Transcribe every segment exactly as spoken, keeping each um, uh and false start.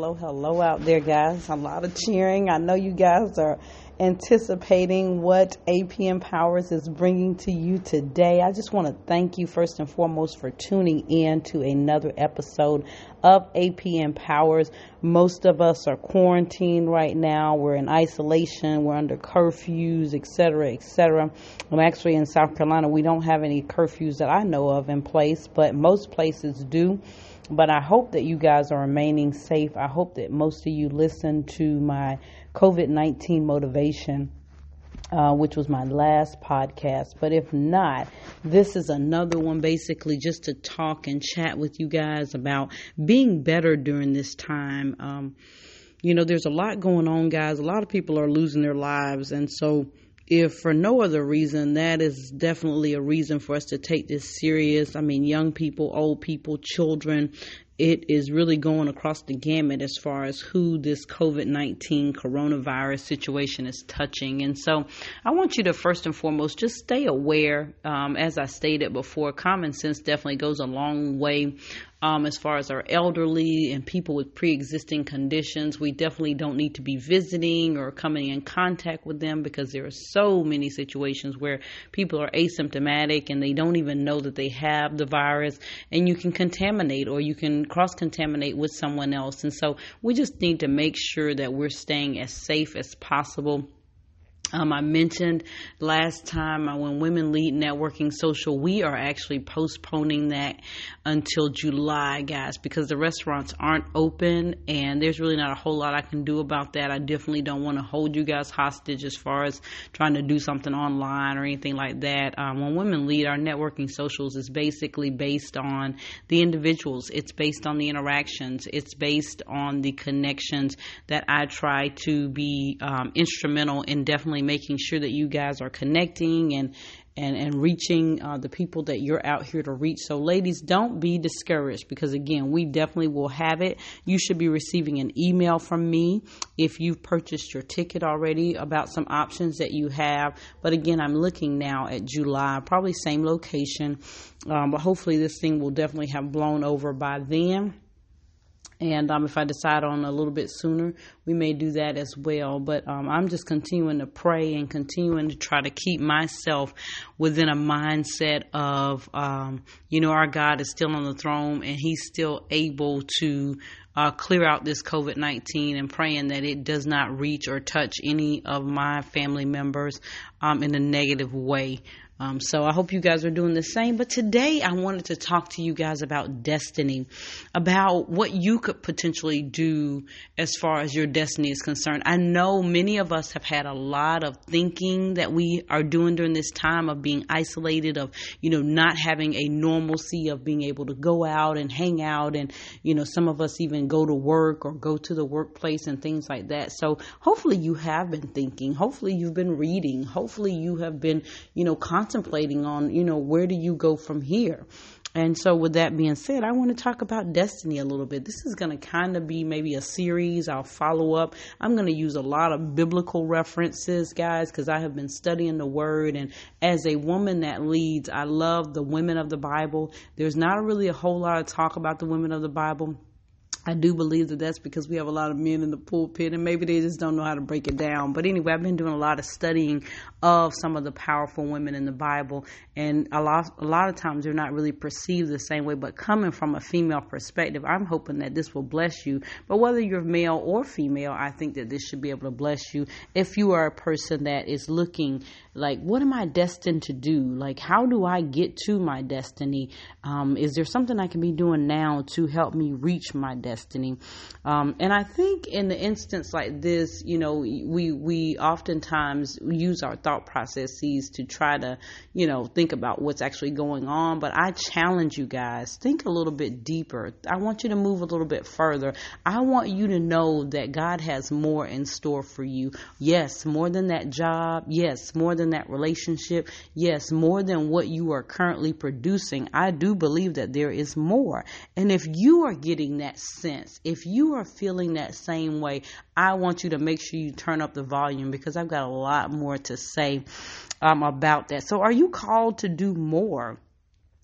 hello, hello out there, guys. A lot of cheering. I know you guys are anticipating what A P Empowers is bringing to you today. I just want to thank you first and foremost for tuning in to another episode of A P Empowers. Most of us are quarantined right now. We're in isolation. We're under curfews, et cetera, et cetera. I'm actually in South Carolina. We don't have any curfews that I know of in place, but most places do. But I hope that you guys are remaining safe. I hope that most of you listen to my COVID nineteen motivation, uh, which was my last podcast. But if not, this is another one basically just to talk and chat with you guys about being better during this time. Um, you know, there's a lot going on, guys. A lot of people are losing their lives. And so if for no other reason, that is definitely a reason for us to take this serious. I mean, young people, old people, children, it is really going across the gamut as far as who this COVID nineteen coronavirus situation is touching. And so I want you to first and foremost just stay aware. Um, as I stated before, common sense definitely goes a long way. Um, as far as our elderly and people with pre-existing conditions, we definitely don't need to be visiting or coming in contact with them, because there are so many situations where people are asymptomatic and they don't even know that they have the virus, and you can contaminate or you can cross-contaminate with someone else. And so we just need to make sure that we're staying as safe as possible. Um, I mentioned last time uh, when Women Lead Networking Social, we are actually postponing that until July, guys, because the restaurants aren't open and there's really not a whole lot I can do about that. I definitely don't want to hold you guys hostage as far as trying to do something online or anything like that. Um, when Women Lead, our networking socials is basically based on the individuals. It's based on the interactions. It's based on the connections that I try to be um, instrumental in definitely making sure that you guys are connecting and and and reaching uh, the people that you're out here to reach. So ladies, don't be discouraged, because again, we definitely will have it. You should be receiving an email from me if you've purchased your ticket already about some options that you have. But again, I'm looking now at July, probably same location, um, but hopefully this thing will definitely have blown over by then. And um, if I decide on a little bit sooner, we may do that as well. But um, I'm just continuing to pray and continuing to try to keep myself within a mindset of, um, you know, our God is still on the throne and he's still able to uh, clear out this COVID nineteen, and praying that it does not reach or touch any of my family members um, in a negative way. Um, so I hope you guys are doing the same. But today I wanted to talk to you guys about destiny, about what you could potentially do as far as your destiny is concerned. I know many of us have had a lot of thinking that we are doing during this time of being isolated, of, you know, not having a normalcy of being able to go out and hang out. And, you know, some of us even go to work or go to the workplace and things like that. So hopefully you have been thinking. Hopefully you've been reading. Hopefully you have been, you know, contemplating on, you know, where do you go from here? And so with that being said, I want to talk about destiny a little bit. This is going to kind of be maybe a series. I'll follow up. I'm going to use a lot of biblical references, guys, because I have been studying the word. And as a woman that leads, I love the women of the Bible. There's not really a whole lot of talk about the women of the Bible. I do believe that that's because we have a lot of men in the pulpit and maybe they just don't know how to break it down. But anyway, I've been doing a lot of studying of some of the powerful women in the Bible, and a lot, a lot of times they're not really perceived the same way. But coming from a female perspective, I'm hoping that this will bless you. But whether you're male or female, I think that this should be able to bless you if you are a person that is looking like, what am I destined to do? Like, how do I get to my destiny? Um, is there something I can be doing now to help me reach my destiny? Um, and I think in the instance like this, you know, we, we oftentimes use our thought processes to try to, you know, think about what's actually going on. But I challenge you guys, think a little bit deeper. I want you to move a little bit further. I want you to know that God has more in store for you. Yes, more than that job. Yes, more than that relationship. Yes, more than what you are currently producing. I do believe that there is more. And if you are getting that sense, if you are feeling that same way, I want you to make sure you turn up the volume, because I've got a lot more to say um, about that. So are you called to do more?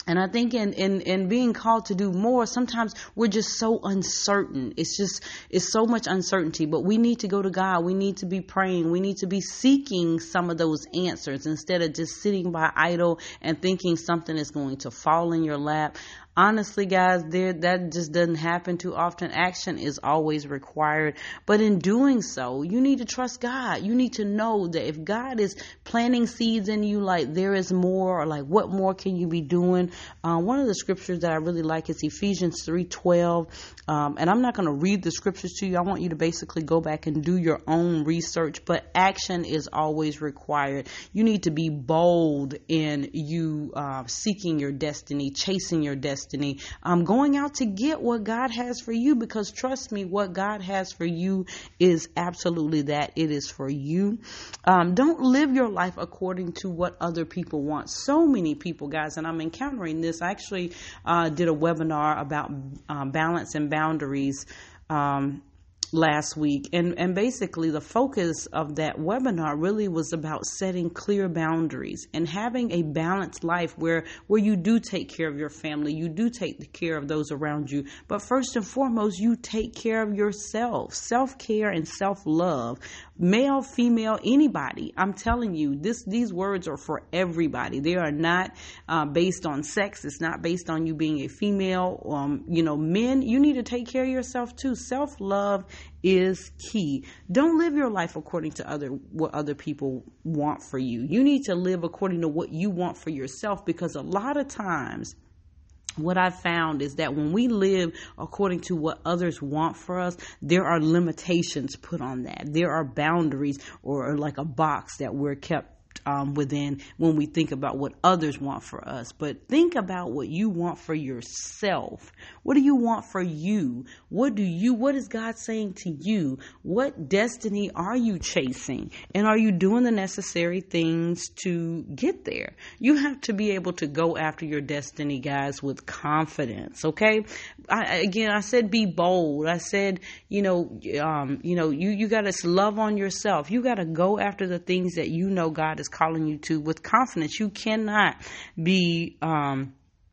And I think in, in, in being called to do more, sometimes we're just so uncertain. It's just, it's so much uncertainty, but we need to go to God. We need to be praying. We need to be seeking some of those answers instead of just sitting by idle and thinking something is going to fall in your lap. Honestly, guys, there that just doesn't happen too often. Action is always required. But in doing so, you need to trust God. You need to know that if God is planting seeds in you, like there is more, or like what more can you be doing? Uh, one of the scriptures that I really like is Ephesians three twelve. Um, and I'm not going to read the scriptures to you. I want you to basically go back and do your own research. But action is always required. You need to be bold in you uh, seeking your destiny, chasing your destiny. Destiny, um, going out to get what God has for you, because trust me, what God has for you is absolutely that. It is for you. Um, don't live your life according to what other people want. So many people, guys, and I'm encountering this. I actually uh, did a webinar about uh, balance and boundaries um, last week. And, and basically the focus of that webinar really was about setting clear boundaries and having a balanced life where, where you do take care of your family, you do take care of those around you. But first and foremost, you take care of yourself. Self-care and self-love. Male, female, anybody. I'm telling you, this these words are for everybody. They are not uh, based on sex. It's not based on you being a female. Um, you know, men, you need to take care of yourself too. Self-love is key. Don't live your life according to other what other people want for you. You need to live according to what you want for yourself, because a lot of times what I've found is that when we live according to what others want for us, there are limitations put on that. There are boundaries, or, or like a box that we're kept Um, within when we think about what others want for us. But think about what you want for yourself. What do you want for you? What do you, what is God saying to you? What destiny are you chasing? And are you doing the necessary things to get there? You have to be able to go after your destiny, guys, with confidence. Okay. I, again, I said, be bold. I said, you know, um, you know, you, you got to love on yourself. You got to go after the things that you know God is calling you to with confidence. You cannot be um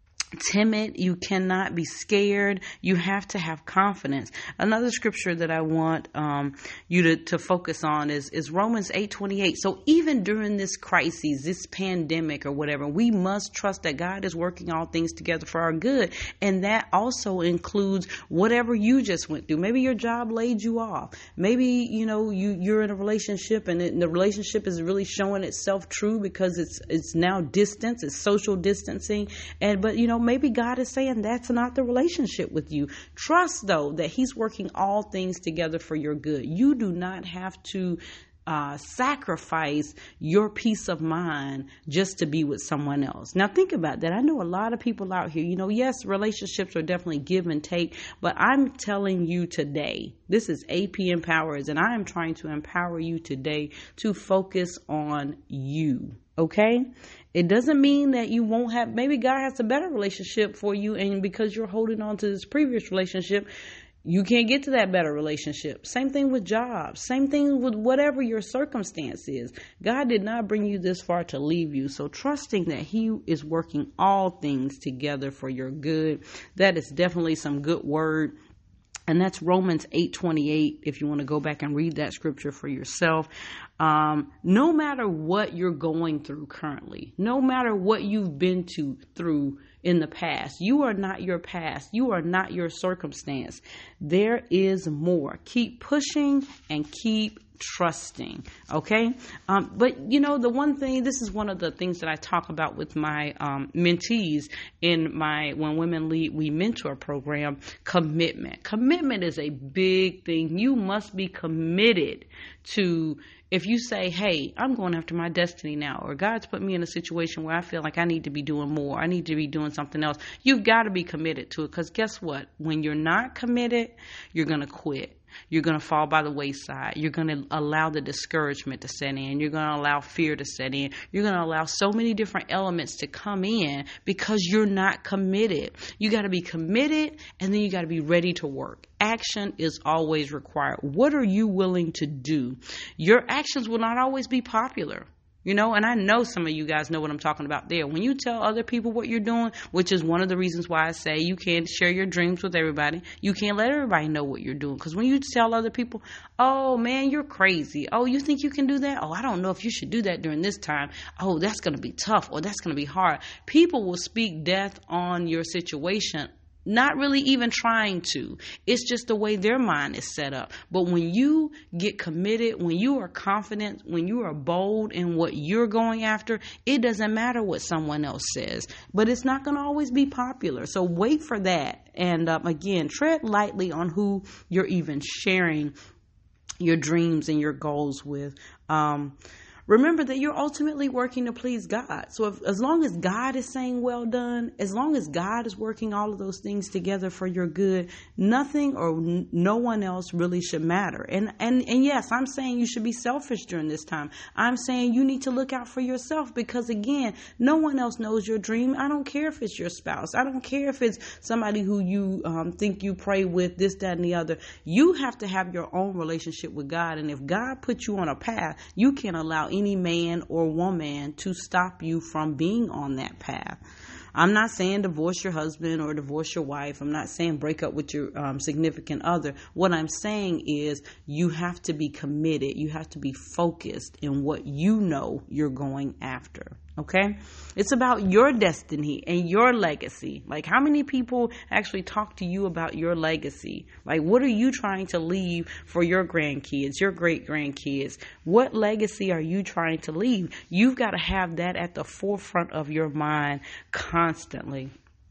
timid. You cannot be scared. You have to have confidence. Another scripture that I want um, you to, to focus on is, is Romans eight twenty-eight. So even during this crisis, this pandemic or whatever, we must trust that God is working all things together for our good. And that also includes whatever you just went through. Maybe your job laid you off. Maybe, you know, you, you're in a relationship and, it, and the relationship is really showing itself true because it's, it's now distance, it's social distancing. And, but, you know, maybe God is saying that's not the relationship with you. Trust, though, that He's working all things together for your good. You do not have to uh, sacrifice your peace of mind just to be with someone else. Now, think about that. I know a lot of people out here, you know, yes, relationships are definitely give and take, but I'm telling you today, this is A P Empowers, and I am trying to empower you today to focus on you. Okay? It doesn't mean that you won't have, maybe God has a better relationship for you, and because you're holding on to this previous relationship, you can't get to that better relationship. Same thing with jobs. Same thing with whatever your circumstance is. God did not bring you this far to leave you. So trusting that He is working all things together for your good, that is definitely some good word. And that's Romans eight twenty-eight, if you want to go back and read that scripture for yourself. Um, no matter what you're going through currently, no matter what you've been to through in the past, you are not your past. You are not your circumstance. There is more. Keep pushing and keep trusting. Okay. Um, but you know, the one thing, this is one of the things that I talk about with my um, mentees in my When Women Lead, We Mentor program, commitment. Commitment is a big thing. You must be committed to, if you say, hey, I'm going after my destiny now, or God's put me in a situation where I feel like I need to be doing more, I need to be doing something else, you've got to be committed to it. Because guess what? When you're not committed, you're going to quit. You're going to fall by the wayside. You're going to allow the discouragement to set in. You're going to allow fear to set in. You're going to allow so many different elements to come in because you're not committed. You got to be committed, and then you got to be ready to work. Action is always required. What are you willing to do? Your actions will not always be popular. You know, and I know some of you guys know what I'm talking about there. When you tell other people what you're doing, which is one of the reasons why I say you can't share your dreams with everybody. You can't let everybody know what you're doing. Because when you tell other people, oh, man, you're crazy. Oh, you think you can do that? Oh, I don't know if you should do that during this time. Oh, that's going to be tough, or that's going to be hard. People will speak death on your situation, not really even trying to. It's just the way their mind is set up. But when you get committed, when you are confident, when you are bold in what you're going after, it doesn't matter what someone else says. But it's not going to always be popular. So wait for that. And um, again, tread lightly on who you're even sharing your dreams and your goals with. Um, Remember that you're ultimately working to please God. So if, as long as God is saying well done, as long as God is working all of those things together for your good, nothing or n- no one else really should matter. And, and, and yes, I'm saying you should be selfish during this time. I'm saying you need to look out for yourself because, again, no one else knows your dream. I don't care if it's your spouse. I don't care if it's somebody who you um, think you pray with, this, that, and the other. You have to have your own relationship with God. And if God put you on a path, you can't allow any man or woman to stop you from being on that path. I'm not saying divorce your husband or divorce your wife. I'm not saying break up with your um, significant other. What I'm saying is you have to be committed. You have to be focused in what you know you're going after. Okay? It's about your destiny and your legacy. Like, how many people actually talk to you about your legacy? Like, what are you trying to leave for your grandkids, your great grandkids? What legacy are you trying to leave? You've got to have that at the forefront of your mind constantly.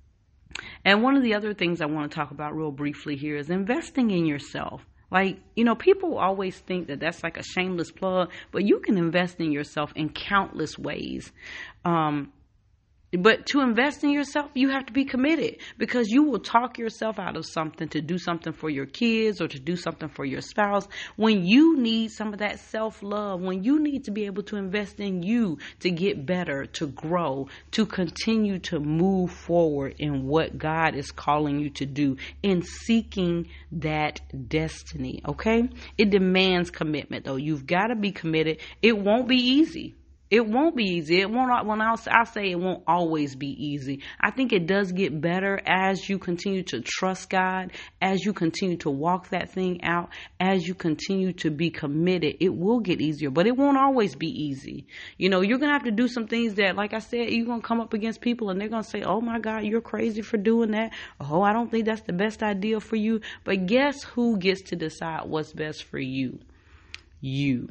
And one of the other things I want to talk about real briefly here is investing in yourself. Like, you know, people always think that that's like a shameless plug, but you can invest in yourself in countless ways. Um, But to invest in yourself, you have to be committed because you will talk yourself out of something to do something for your kids or to do something for your spouse. When you need some of that self-love, when you need to be able to invest in you to get better, to grow, to continue to move forward in what God is calling you to do in seeking that destiny. Okay? It demands commitment though. You've got to be committed. It won't be easy. It won't be easy. It won't. When I'll, I'll say it won't always be easy. I think it does get better as you continue to trust God, as you continue to walk that thing out, as you continue to be committed. It will get easier, but it won't always be easy. You know, you're going to have to do some things that, like I said, you're going to come up against people and they're going to say, oh my God, you're crazy for doing that. Oh, I don't think that's the best idea for you. But guess who gets to decide what's best for you? You.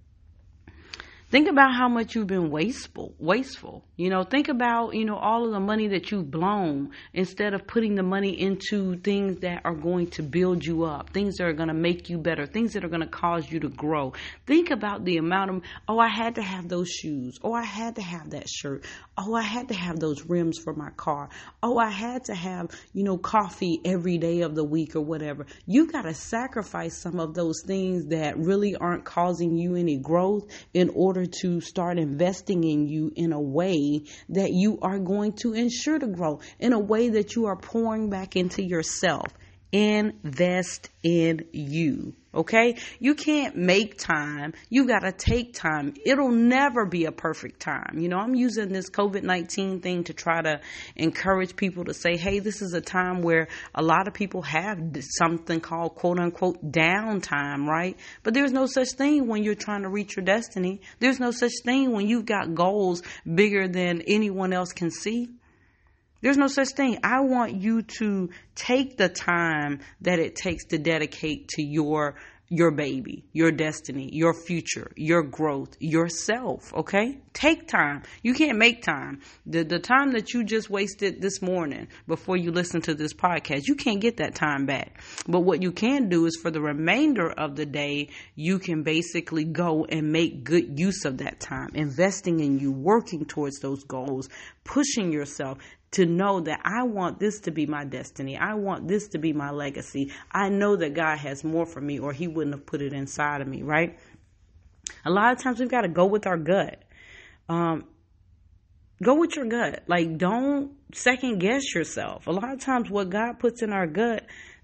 Think about how much you've been wasteful, wasteful. You know, think about, you know, all of the money that you've blown instead of putting the money into things that are going to build you up, things that are going to make you better, things that are going to cause you to grow. Think about the amount of, oh, I had to have those shoes. Oh, I had to have that shirt. Oh, I had to have those rims for my car. Oh, I had to have, you know, coffee every day of the week or whatever. You got to sacrifice some of those things that really aren't causing you any growth in order to start investing in you in a way that you are going to ensure to grow, in a way that you are pouring back into yourself. Invest in you. Okay? You can't make time. You got to take time. It'll never be a perfect time. You know, I'm using this covid nineteen thing to try to encourage people to say, hey, this is a time where a lot of people have something called quote unquote downtime, right? But there's no such thing when you're trying to reach your destiny. There's no such thing when you've got goals bigger than anyone else can see. There's no such thing. I want you to take the time that it takes to dedicate to your your baby, your destiny, your future, your growth, yourself, okay? Take time. You can't make time. The the time that you just wasted this morning before you listen to this podcast, you can't get that time back. But what you can do is for the remainder of the day, you can basically go and make good use of that time, investing in you, working towards those goals, pushing yourself to know that I want this to be my destiny. I want this to be my legacy. I know that God has more for me or he wouldn't have put it inside of me, right? A lot of times we've got to go with our gut. Um, go with your gut. Like, don't second guess yourself. A lot of times what God puts in our gut,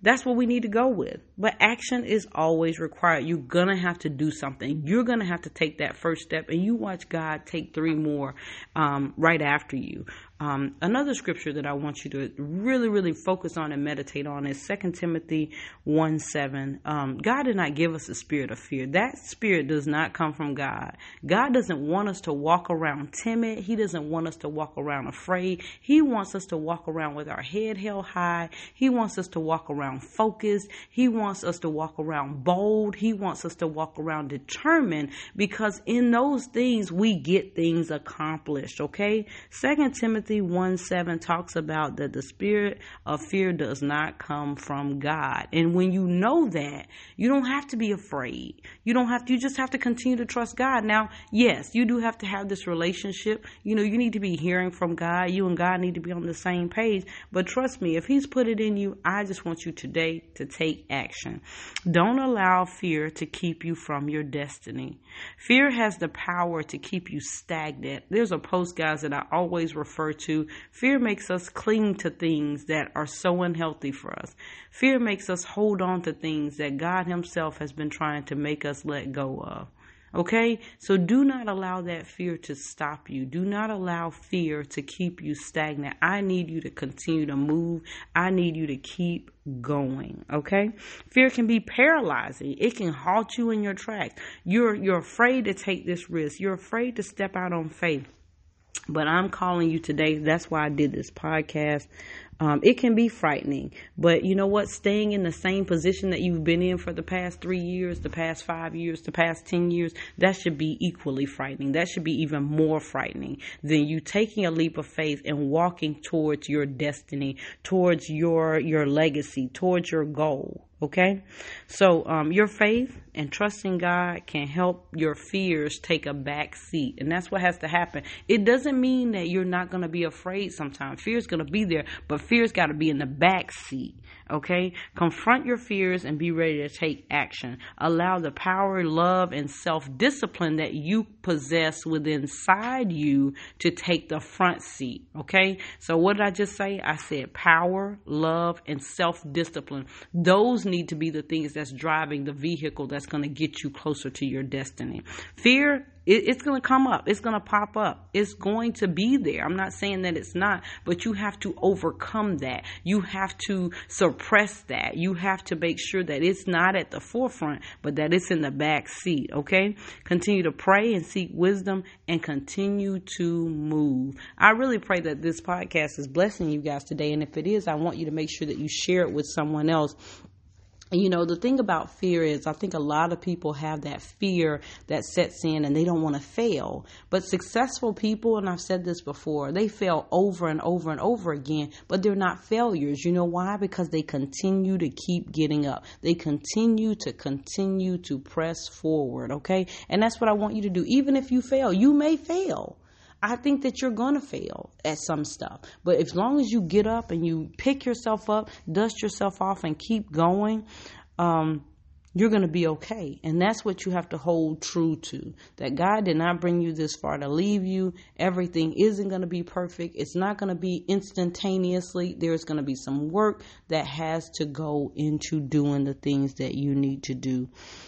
That's what we need to go with. But action is always required. You're going to have to do something. You're going to have to take that first step, and you watch God take three more um, right after you. Um, another scripture that I want you to really, really focus on and meditate on is Second Timothy one seven. Um, God did not give us a spirit of fear. That spirit does not come from God. God doesn't want us to walk around timid. He doesn't want us to walk around afraid. He wants us to walk around with our head held high. He wants us to walk around focused. He wants us to walk around bold. He wants us to walk around determined, because in those things we get things accomplished. Okay? Second Timothy one seven talks about that the spirit of fear does not come from God. And when you know that, you don't have to be afraid. You don't have to, you just have to continue to trust God. Now, yes, you do have to have this relationship. You know, you need to be hearing from God. You and God need to be on the same page. But trust me, if He's put it in you, I just want you today to take action. Don't allow fear to keep you from your destiny. Fear has the power to keep you stagnant. There's a post, guys, that I always refer to. Fear makes us cling to things that are so unhealthy for us. Fear makes us hold on to things that God Himself has been trying to make us let go of. Okay, so do not allow that fear to stop you. Do not allow fear to keep you stagnant. I need you to continue to move. I need you to keep going. Okay, fear can be paralyzing. It can halt you in your tracks. You're you're afraid to take this risk. You're afraid to step out on faith. But I'm calling you today. That's why I did this podcast. Um, it can be frightening, but you know what? Staying in the same position that you've been in for the past three years, the past five years, the past ten years, that should be equally frightening. That should be even more frightening than you taking a leap of faith and walking towards your destiny, towards your, your legacy, towards your goal. Okay, so um, your faith and trusting God can help your fears take a back seat. And that's what has to happen. It doesn't mean that you're not going to be afraid sometimes. Fear is going to be there, but fear's got to be in the back seat. Okay, confront your fears and be ready to take action. Allow the power, love, and self-discipline that you possess within inside you to take the front seat. Okay, so what did I just say? I said power, love, and self-discipline. Those need to be the things that's driving the vehicle that's going to get you closer to your destiny. Fear, it, it's going to come up. It's going to pop up. It's going to be there. I'm not saying that it's not, but you have to overcome that. You have to suppress that. You have to make sure that it's not at the forefront, but that it's in the back seat. Okay? Continue to pray and seek wisdom and continue to move. I really pray that this podcast is blessing you guys today. And if it is, I want you to make sure that you share it with someone else. And you know, the thing about fear is I think a lot of people have that fear that sets in and they don't want to fail. But successful people, and I've said this before, they fail over and over and over again, but they're not failures. You know why? Because they continue to keep getting up. They continue to continue to press forward. Okay. And that's what I want you to do. Even if you fail, you may fail. I think that you're going to fail at some stuff. But as long as you get up and you pick yourself up, dust yourself off and keep going, um, you're going to be okay. And that's what you have to hold true to, that God did not bring you this far to leave you. Everything isn't going to be perfect. It's not going to be instantaneously. There's going to be some work that has to go into doing the things that you need to do.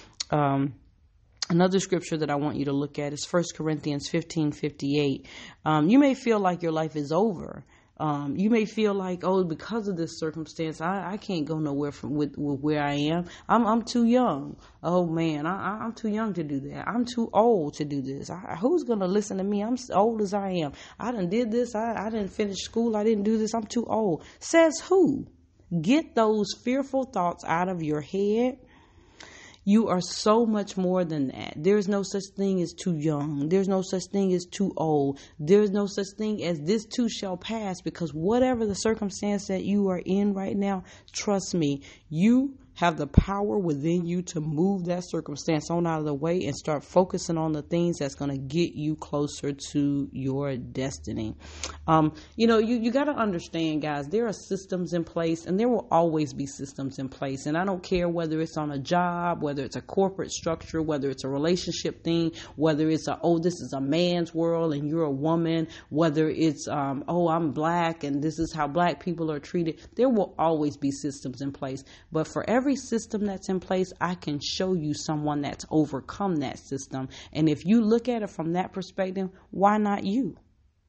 Um, Another scripture that I want you to look at is First Corinthians fifteen fifty-eight. Um, you may feel like your life is over. Um, you may feel like, oh, because of this circumstance, I, I can't go nowhere from with, with where I am. I'm I'm too young. Oh man, I, I'm too young to do that. I'm too old to do this. I, who's gonna listen to me? I'm as old as I am. I done did this. I I didn't finish school. I didn't do this. I'm too old. Says who? Get those fearful thoughts out of your head. You are so much more than that. There's no such thing as too young. There's no such thing as too old. There's no such thing as this too shall pass, because whatever the circumstance that you are in right now, trust me, you have the power within you to move that circumstance on out of the way and start focusing on the things that's going to get you closer to your destiny. Um, you know, you, you got to understand, guys, there are systems in place, and there will always be systems in place. And I don't care whether it's on a job, whether it's a corporate structure, whether it's a relationship thing, whether it's a, oh, this is a man's world and you're a woman, whether it's, um, oh, I'm black and this is how black people are treated. There will always be systems in place. But for every system that's in place, I can show you someone that's overcome that system. And if you look at it from that perspective, why not you?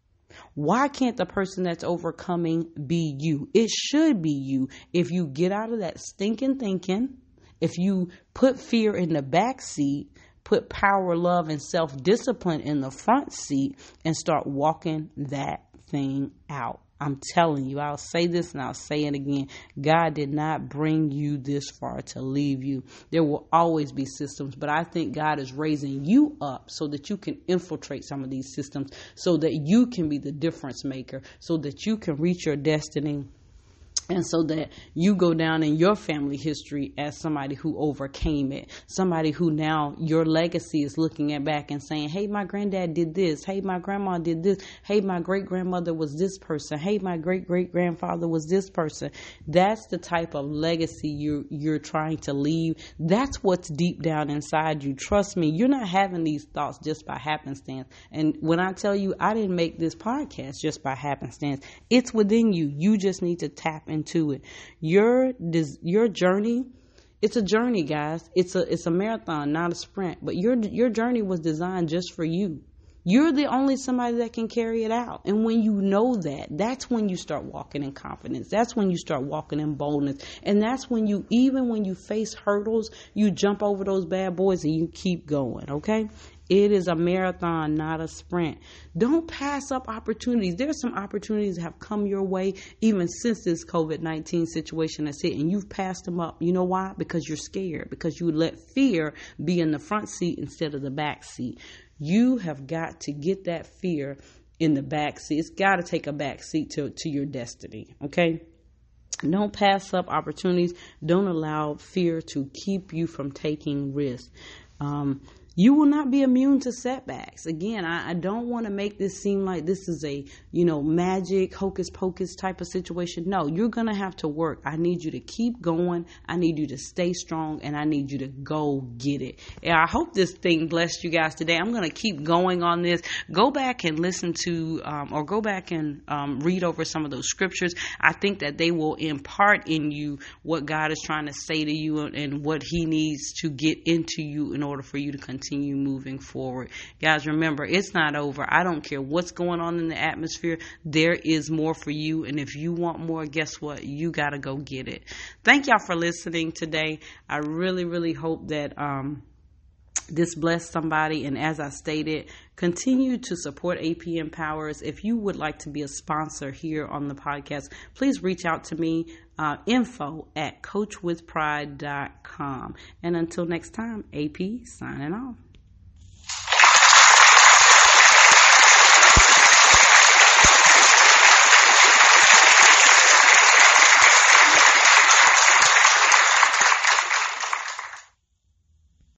Why can't the person that's overcoming be you? It should be you. If you get out of that stinking thinking, if you put fear in the back seat, put power, love, and self-discipline in the front seat, and start walking that thing out. I'm telling you, I'll say this and I'll say it again. God did not bring you this far to leave you. There will always be systems, but I think God is raising you up so that you can infiltrate some of these systems, so that you can be the difference maker, so that you can reach your destiny. And so that you go down in your family history as somebody who overcame it. Somebody who now your legacy is looking at back and saying, hey, my granddad did this. Hey, my grandma did this. Hey, my great grandmother was this person. Hey, my great great grandfather was this person. That's the type of legacy you're, you're trying to leave. That's what's deep down inside you. Trust me, you're not having these thoughts just by happenstance. And when I tell you, I didn't make this podcast just by happenstance. It's within you. You just need to tap into into it. Your your journey, it's a journey, guys. It's a it's a marathon, not a sprint. But your your journey was designed just for you. You're the only somebody that can carry it out. And when you know that, that's when you start walking in confidence. That's when you start walking in boldness. And that's when you, even when you face hurdles, you jump over those bad boys and you keep going, okay? It is a marathon, not a sprint. Don't pass up opportunities. There's some opportunities that have come your way even since this covid nineteen situation has hit, and you've passed them up. You know why? Because you're scared, because you let fear be in the front seat instead of the back seat. You have got to get that fear in the back seat. It's got to take a back seat to, to your destiny, okay? Don't pass up opportunities. Don't allow fear to keep you from taking risks. Um, You will not be immune to setbacks. Again, I, I don't want to make this seem like this is a, you know, magic, hocus pocus type of situation. No, you're going to have to work. I need you to keep going. I need you to stay strong, and I need you to go get it. And I hope this thing blessed you guys today. I'm going to keep going on this. Go back and listen to, um, or go back and um, read over some of those scriptures. I think that they will impart in you what God is trying to say to you and what he needs to get into you in order for you to continue. Continue moving forward. Guys, remember, it's not over. I don't care what's going on in the atmosphere. There is more for you. And if you want more, guess what? You got to go get it. Thank y'all for listening today. I really, really hope that um, this blessed somebody. And as I stated, continue to support A P Empowers. If you would like to be a sponsor here on the podcast, please reach out to me. Uh, info at coach with pride dot com. And until next time, A P signing off.